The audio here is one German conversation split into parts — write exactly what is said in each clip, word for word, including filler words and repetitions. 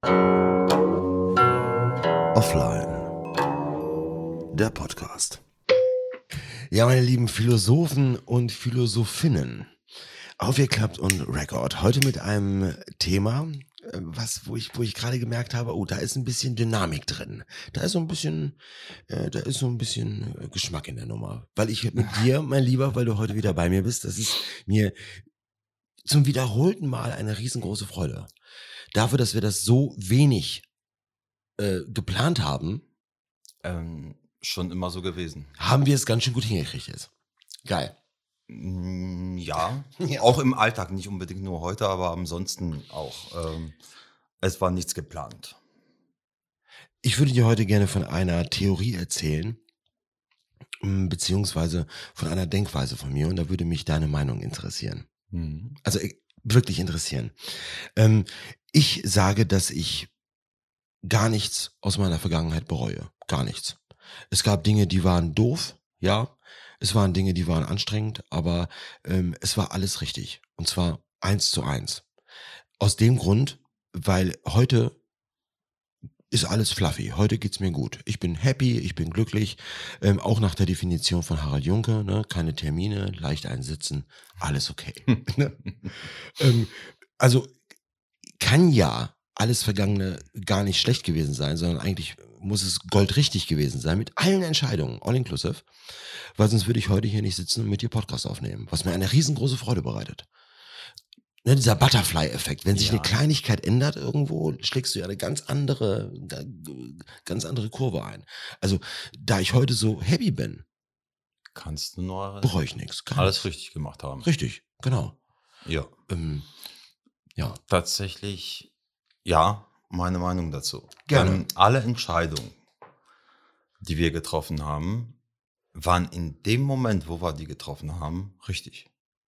Offline. Der Podcast. Ja, meine lieben Philosophen und Philosophinnen. Aufgeklappt und Record. Heute mit einem Thema, was, wo ich, wo ich gerade gemerkt habe, oh, da ist ein bisschen Dynamik drin. Da ist so ein bisschen, äh, da ist so ein bisschen äh, Geschmack in der Nummer. Weil ich mit dir, mein Lieber, weil du heute wieder bei mir bist, das ist mir zum wiederholten Mal eine riesengroße Freude. Dafür, dass wir das so wenig äh, geplant haben, Ähm, schon immer so gewesen. haben wir es ganz schön gut hingekriegt jetzt. Geil. Mm, Ja, Ja. auch im Alltag, nicht unbedingt nur heute, aber ansonsten auch. Ähm, es war nichts geplant. Ich würde dir heute gerne von einer Theorie erzählen, m, beziehungsweise von einer Denkweise von mir, und da würde mich deine Meinung interessieren. Mhm. Also äh, wirklich interessieren. Ähm, ich sage, dass ich gar nichts aus meiner Vergangenheit bereue. Gar nichts. Es gab Dinge, die waren doof, ja. Es waren Dinge, die waren anstrengend, aber ähm, es war alles richtig. Und zwar eins zu eins. Aus dem Grund, weil heute ist alles fluffy. Heute geht's mir gut. Ich bin happy, ich bin glücklich. Ähm, auch nach der Definition von Harald Junke, ne? Keine Termine, leicht einsitzen, alles okay. Ne? ähm, also kann ja alles Vergangene gar nicht schlecht gewesen sein, sondern eigentlich muss es goldrichtig gewesen sein mit allen Entscheidungen, all inclusive, weil sonst würde ich heute hier nicht sitzen und mit dir Podcast aufnehmen, was mir eine riesengroße Freude bereitet. Ne, dieser Butterfly-Effekt, wenn sich Ja. eine Kleinigkeit ändert irgendwo, schlägst du ja eine ganz andere, ga- ganz andere Kurve ein. Also, da ich heute so happy bin, Kannst du nur bereue ich nichts. alles richtig gemacht haben. Richtig, genau. Ja, Ähm, ja, tatsächlich, ja, meine Meinung dazu. Gerne. Ähm, alle Entscheidungen, die wir getroffen haben, waren in dem Moment, wo wir die getroffen haben, richtig.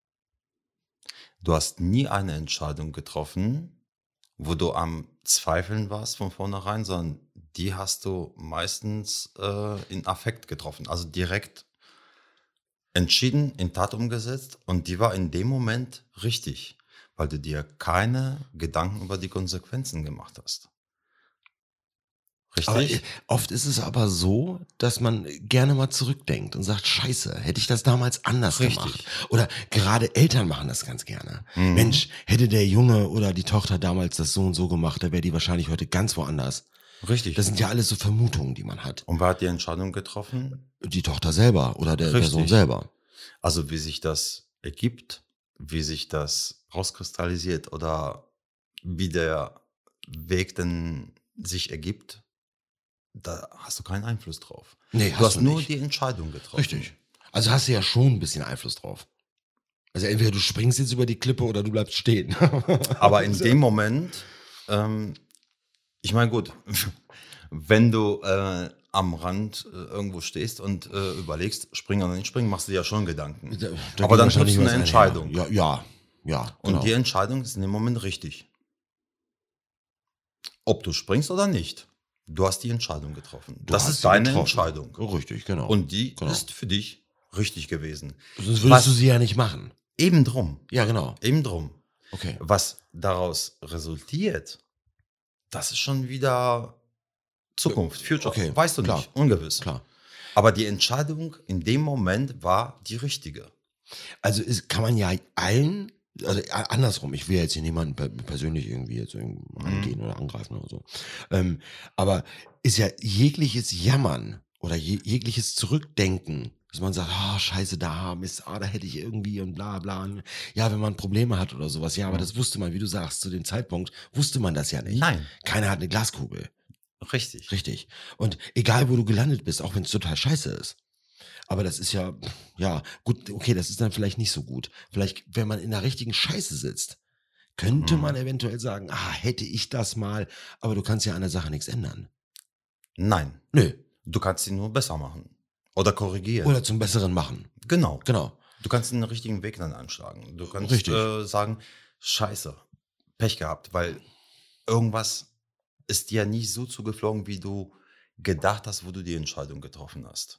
Du hast nie eine Entscheidung getroffen, wo du am Zweifeln warst von vornherein, sondern die hast du meistens äh, in Affekt getroffen. Also direkt entschieden, in Tat umgesetzt, und die war in dem Moment richtig, weil du dir keine Gedanken über die Konsequenzen gemacht hast. aber Richtig? äh, oft ist es aber so, dass man gerne mal zurückdenkt und sagt, scheiße, hätte ich das damals anders Richtig. gemacht. Oder gerade Eltern machen das ganz gerne. Mhm. Mensch, hätte der Junge oder die Tochter damals das so und so gemacht, dann wäre die wahrscheinlich heute ganz woanders. Richtig. Das sind ja alles so Vermutungen, die man hat. Und wer hat die Entscheidung getroffen? Die Tochter selber oder der, der Richtig. Sohn selber. Also wie sich das ergibt, wie sich das rauskristallisiert oder wie der Weg denn sich ergibt, da hast du keinen Einfluss drauf. Nee, Du hast hast du nur nicht. die Entscheidung getroffen. Richtig. Also hast du ja schon ein bisschen Einfluss drauf. Also entweder du springst jetzt über die Klippe oder du bleibst stehen. Aber in dem Moment, ähm, ich meine, gut, wenn du äh, am Rand äh, irgendwo stehst und äh, überlegst, springen oder nicht springen, machst du dir ja schon Gedanken. Da- da Aber geht dann wahrscheinlich triffst du was eine einher. Entscheidung. Ja, ja, ja. Und Genau. die Entscheidung ist in dem Moment richtig. Ob du springst oder nicht. Du hast die Entscheidung getroffen. Du das hast ist sie deine getroffen. Entscheidung. Richtig, genau. Und die Genau. ist für dich richtig gewesen. Sonst würdest Was- du sie ja nicht machen. Eben drum. Ja, genau. Eben drum. Okay. Was daraus resultiert, das ist schon wieder Zukunft, Future. Okay, Weißt du klar. nicht, ungewiss. Klar. Aber die Entscheidung in dem Moment war die richtige. Also ist, kann man ja allen, also äh, andersrum, ich will jetzt hier niemanden per- persönlich irgendwie jetzt irgendwie Mhm. angehen oder angreifen oder so. Ähm, aber ist ja jegliches Jammern oder je, jegliches Zurückdenken, dass man sagt, ah, scheiße, da, Mist, ah, da hätte ich irgendwie und bla bla. Ja, wenn man Probleme hat oder sowas. Ja, aber Mhm. das wusste man, wie du sagst, zu dem Zeitpunkt wusste man das ja nicht. Nein, Keiner hat eine Glaskugel. richtig. Richtig. Und egal, wo du gelandet bist, auch wenn es total scheiße ist. Aber das ist ja, ja, gut, okay, das ist dann vielleicht nicht so gut. Vielleicht, wenn man in der richtigen Scheiße sitzt, könnte Mhm. man eventuell sagen, ah, hätte ich das mal, aber du kannst ja an der Sache nichts ändern. Nein, Nö. du kannst sie nur besser machen. Oder korrigieren. Oder zum Besseren machen. genau. Genau. Du kannst den richtigen Weg dann anschlagen. Du kannst Richtig. äh, sagen, scheiße, Pech gehabt, weil irgendwas ist dir nicht so zugeflogen, wie du gedacht hast, wo du die Entscheidung getroffen hast.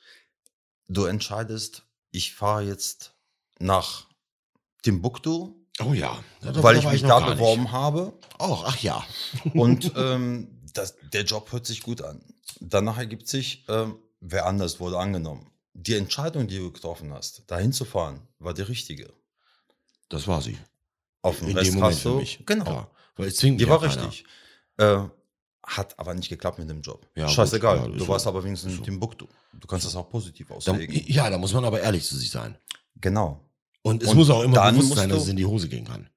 Du entscheidest, ich fahre jetzt nach Timbuktu Oh ja, ja da, weil da ich war mich ich noch da gar nicht. beworben habe Auch, ach ja. und ähm, das, der Job hört sich gut an. Danach ergibt sich, ähm, wer anders wurde angenommen. Die Entscheidung, die du getroffen hast, dahin zu fahren, war die richtige. Das war sie. Auf dem In dem Rest Moment hast für du, mich. genau, Ja, weil es zwingt die mich ja war keiner. richtig. Äh, hat aber nicht geklappt mit dem Job. Ja, gut. Scheißegal, Ja, ist du so. warst aber wenigstens Ist in so. Timbuktu. Du kannst So. das auch positiv Da, auslegen. ja, da muss man aber ehrlich zu sich sein. Genau. Und es Und muss auch immer dann bewusst musst sein, dass es du, in die Hose gehen kann.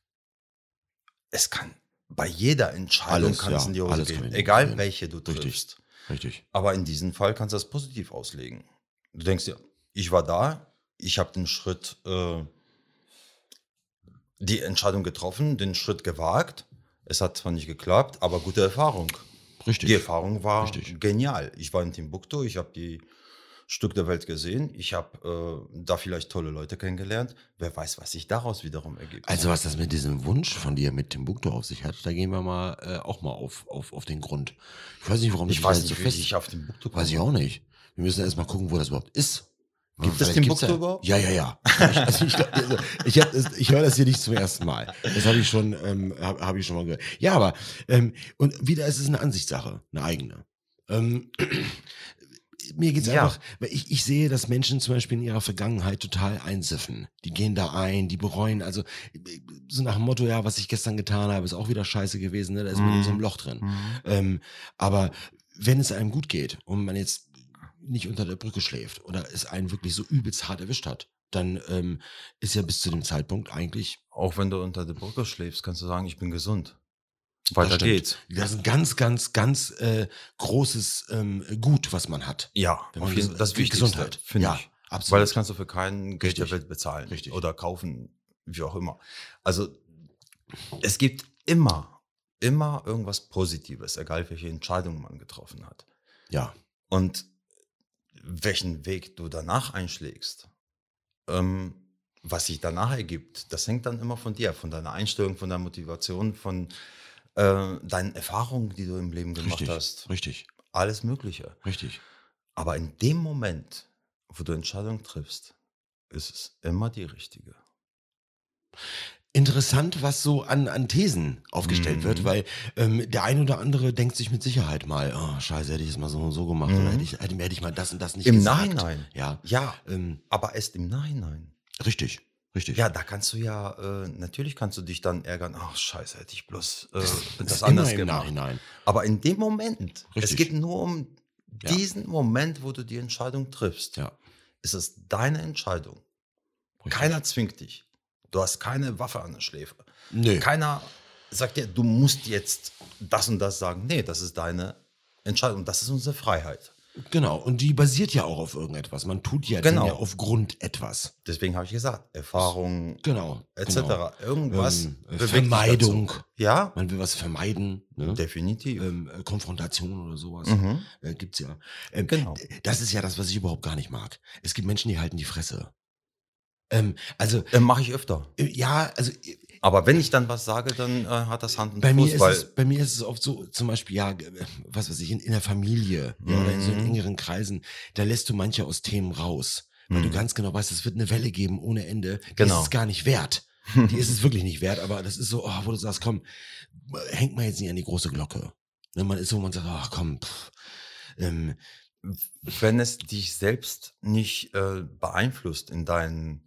es kann, bei jeder Entscheidung Alles, kann es ja, in die Hose alles kann gehen, in die Hose egal gehen. welche du Richtig. triffst. Richtig. Aber in diesem Fall kannst du das positiv auslegen. Du denkst dir, ich war da, ich habe den Schritt, äh, die Entscheidung getroffen, den Schritt gewagt. Es hat zwar nicht geklappt, aber gute Erfahrung. Richtig. Die Erfahrung war Richtig. genial. Ich war in Timbuktu, ich habe die Stück der Welt gesehen, ich habe äh, da vielleicht tolle Leute kennengelernt. Wer weiß, was sich daraus wiederum ergibt. Also was das mit diesem Wunsch von dir mit Timbuktu auf sich hat, da gehen wir mal äh, auch mal auf, auf, auf den Grund. Ich weiß nicht, warum ich dich weiß das nicht, so wie fest. ich auf Timbuktu komme. Weiß ich auch nicht. Wir müssen erst mal gucken, wo das überhaupt ist. Gibt es Vielleicht Timbuktu gibt's ja, überhaupt? Ja, ja, ja. Ich, also ich, glaub, also ich, hab, das- ich höre das hier nicht zum ersten Mal. Das habe ich schon, ähm, habe hab ich schon mal gehört. Ja, aber ähm, und wieder ist es eine Ansichtssache, eine eigene. Ähm, mir geht's Ja. einfach, weil ich, ich sehe, dass Menschen zum Beispiel in ihrer Vergangenheit total einsiffen. Die gehen da ein, die bereuen, also so nach dem Motto, ja, was ich gestern getan habe, ist auch wieder scheiße gewesen, ne? Da ist man in so einem Loch drin. Mhm. Ähm, aber wenn es einem gut geht und man jetzt nicht unter der Brücke schläft oder es einen wirklich so übelst hart erwischt hat, dann ähm, ist ja bis zu dem Zeitpunkt eigentlich. Auch wenn du unter der Brücke schläfst, kannst du sagen, ich bin gesund. Das Weiter stimmt. geht's. Das ist ein ganz, ganz, ganz äh, großes ähm, Gut, was man hat. Ja, Wenn auf man jeden, ges- das die Wichtigste, Gesundheit. finde Ja, ich. absolut. Weil das kannst du für kein Geld der Richtig. Welt bezahlen. Richtig. Oder kaufen, wie auch immer. Also es gibt immer, immer irgendwas Positives, egal welche Entscheidung man getroffen hat. Ja, Und welchen Weg du danach einschlägst, ähm, was sich danach ergibt, das hängt dann immer von dir, von deiner Einstellung, von deiner Motivation, von äh, deinen Erfahrungen, die du im Leben gemacht richtig, hast. richtig, Alles Mögliche. richtig. Aber in dem Moment, wo du Entscheidungen triffst, ist es immer die richtige. Interessant, was so an, an Thesen aufgestellt Mhm. wird, weil ähm, der ein oder andere denkt sich mit Sicherheit mal, oh, scheiße, hätte ich es mal so und so gemacht Mhm. oder hätte ich, hätte, hätte ich mal das und das nicht Im gesagt. Nachhinein. Ja, Ja, ähm, aber erst im Nachhinein. richtig, richtig. Ja, da kannst du ja, äh, natürlich kannst du dich dann ärgern, ach scheiße, hätte ich bloß äh, das das ist anders immer im gemacht. Nachhinein. Aber in dem Moment, es Richtig. geht nur um Ja. diesen Moment, wo du die Entscheidung triffst. Ja, Es ist deine Entscheidung. richtig. Keiner zwingt dich. Du hast keine Waffe an der Schläfe. Nö. Keiner sagt dir, du musst jetzt das und das sagen. Nee, das ist deine Entscheidung. Das ist unsere Freiheit. Genau, und die basiert ja auch auf irgendetwas. Man tut ja Genau. Dinge aufgrund etwas. Deswegen habe ich gesagt, Erfahrung Genau. et genau. cetera. Irgendwas Ähm, bewegt dich Vermeidung. dazu. Ja, Man will was vermeiden. Ne? definitiv. Ähm, äh, Konfrontation oder sowas. Mhm. Äh, gibt's ja. Ähm, Genau. Das ist ja das, was ich überhaupt gar nicht mag. Es gibt Menschen, die halten die Fresse. Ähm, also, Äh, Mache ich öfter. äh, ja, also äh, Aber wenn ich dann was sage, dann äh, hat das Hand und bei Fuß. mir, ist weil es, bei mir ist es oft so, zum Beispiel, ja, äh, was weiß ich, in, in der Familie ja, oder in so Mhm. engeren Kreisen, da lässt du manche aus Themen raus. Weil du Mhm. ganz genau weißt, es wird eine Welle geben ohne Ende. Die Genau. ist es gar nicht wert. Die ist es wirklich nicht wert, aber das ist so, oh, wo du sagst, komm, hängt man jetzt nicht an die große Glocke. Ne, man ist so, man sagt, ach komm, pff, ähm, Wenn es dich selbst nicht äh, beeinflusst in deinem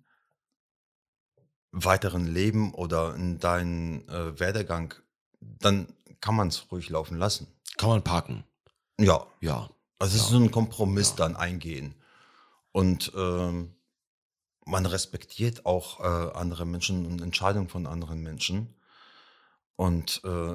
weiteren Leben oder in deinem äh, Werdegang, dann kann man es ruhig laufen lassen. kann man parken. Ja, Ja. also es Ja. ist so ein Kompromiss Ja. dann eingehen. Und ähm, man respektiert auch äh, andere Menschen und Entscheidungen von anderen Menschen. Und äh,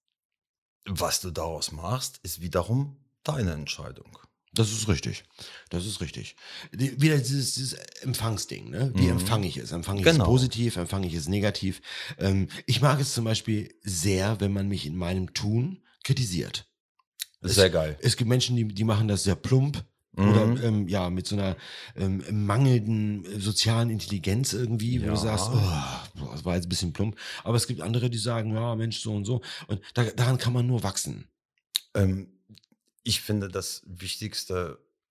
was du daraus machst, ist wiederum deine Entscheidung. Das ist richtig. Das ist richtig. Die, wieder dieses, dieses Empfangsding, ne? Wie Mhm. empfange ich es? Empfange ich Genau. es positiv? Empfange ich es negativ? Ähm, ich mag es zum Beispiel sehr, wenn man mich in meinem Tun kritisiert. Es- Sehr geil. Es gibt Menschen, die, die machen das sehr plump Mhm. oder ähm, ja, mit so einer ähm, mangelnden äh, sozialen Intelligenz irgendwie, wo Ja. du sagst, oh, boah, das war jetzt ein bisschen plump. Aber es gibt andere, die sagen, ja, Mensch, so und so. Und da, daran kann man nur wachsen. Ähm, ich finde, das Wichtigste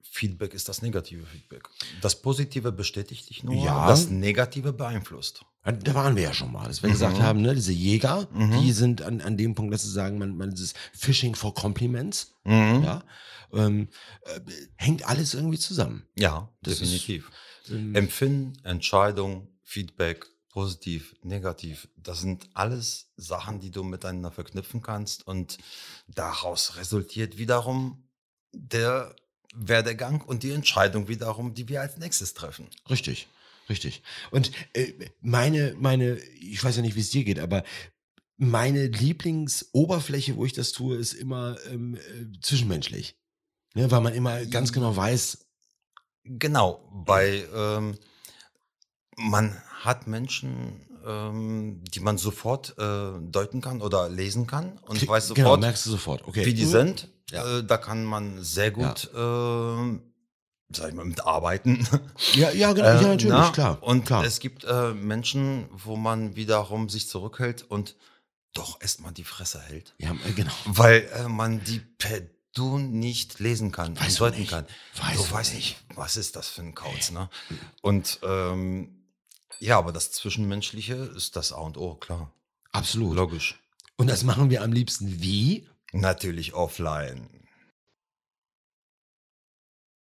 Feedback ist das negative Feedback. Das Positive bestätigt dich nur, Ja. das Negative beeinflusst. Da waren wir ja schon mal, dass wir Mhm. gesagt haben, ne, diese Jäger, Mhm. die sind an, an dem Punkt, dass sie sagen, man, man ist Fishing for Compliments, Mhm. ja, ähm, äh, hängt alles irgendwie zusammen. Ja, Das ist, definitiv. ähm, Empfinden, Entscheidung, Feedback, positiv, negativ, das sind alles Sachen, die du miteinander verknüpfen kannst und daraus resultiert wiederum der Werdegang und die Entscheidung wiederum, die wir als nächstes treffen. Richtig, richtig. Und äh, meine, meine, ich weiß ja nicht, wie es dir geht, aber meine Lieblingsoberfläche, wo ich das tue, ist immer ähm, äh, zwischenmenschlich. Ne, weil man immer ganz genau weiß, Genau, bei ähm, man hat Menschen, ähm, die man sofort äh, deuten kann oder lesen kann und krieg- weiß genau, sofort, merkst du sofort, okay. wie die hm, sind. Ja. Äh, da kann man sehr gut, ähm, sag ich mal, mitarbeiten. Ja, ja, genau, Äh, ja, natürlich, na, klar, und klar. es gibt äh, Menschen, wo man wiederum sich zurückhält und doch erstmal die Fresse hält, Ja, äh, genau. weil äh, man die per Du nicht lesen kann Weiß und du deuten nicht. kann. Weiß Du du weißt nicht. nicht, was ist das für ein Kauz, ne? Und ähm, ja, aber das Zwischenmenschliche ist das A und O, klar. Absolut. Logisch. Und das machen wir am liebsten wie? Natürlich offline.